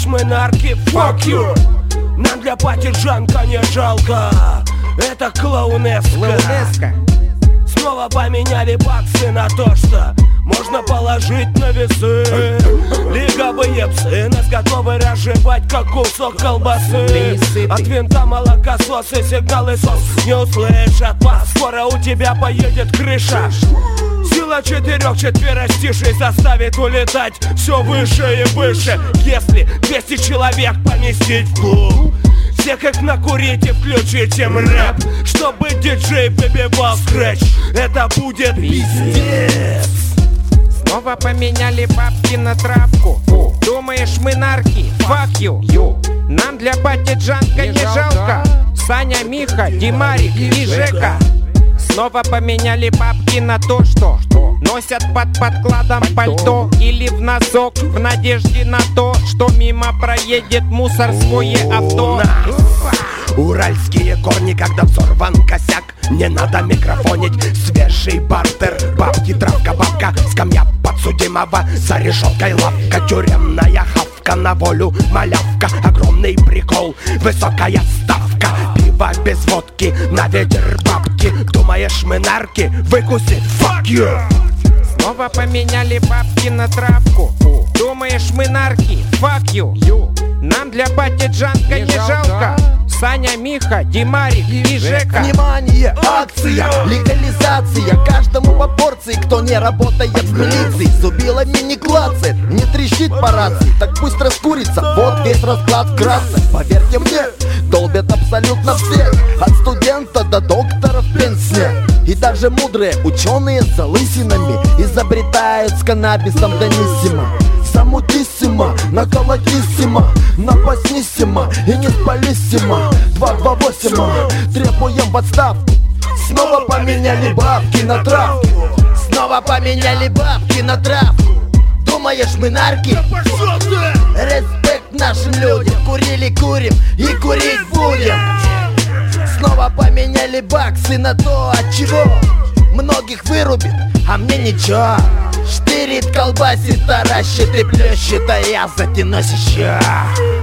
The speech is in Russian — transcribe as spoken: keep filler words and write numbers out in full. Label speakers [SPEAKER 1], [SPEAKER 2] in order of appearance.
[SPEAKER 1] мы нарки, fuck you. Нам для пати Джанка не жалко. Это клоунеска. Снова поменяли баксы на то, что можно положить на весы. Лиговые псы нас готовы разжевать, как кусок колбасы. От винта молокососы, сигналы сос не услышат вас. Скоро у тебя поедет крыша. Сила четырех четверостишей заставит улетать все выше и выше. Если двести человек поместить в клуб, все как накурите, включите рэп, чтобы диджей выбивал скретч. Это будет пиздец.
[SPEAKER 2] Снова поменяли бабки на травку. Думаешь, мы нарки? Fuck you. Нам для пати Джанка не жалко. Саня, Миха, Димарик и Жека. Снова поменяли бабки на то, что носят под подкладом пальто или в носок, в надежде на то, что мимо проедет мусорское авто.
[SPEAKER 1] Уральские корни, когда взорван косяк, не надо микрофонить. Свежий бартер, бабки, травка, бабка, скамья подсудимого, за решеткой лавка, тюремная хавка, на волю малявка. Огромный прикол, высокая ставка, пиво без водки, на ветер бабки. Думаешь, мы нарки? Выкуси, fuck you.
[SPEAKER 2] Снова поменяли бабки на травку. Думаешь, мы нарки? Fuck you. Нам для пати Джанка не жалко. Саня, Миха, Димарик и Жека.
[SPEAKER 3] Внимание, акция, легализация. Каждому по порции, кто не работает в милиции. Зубилами не клацает, не трещит по рации. Так пусть раскурится, вот весь расклад вкратце. Поверьте мне, долбят абсолютно все, от студента до доктора в пенсне. И даже мудрые ученые с залысинами изобретают с каннабисом дониссимо. Замутиссимо, наколотиссимо, напасниссимо и не спалиссимо. Два два восемь, требуем в отставку. Снова поменяли бабки на травку. Снова поменяли бабки на травку. Думаешь, мы нарки? Респект нашим людям. Курили, курим и курить будем. Снова поменяли баксы на то, от чего многих вырубит, а мне ничего. Штырит, колбасит, таращит и плещет, а я затянусь еще.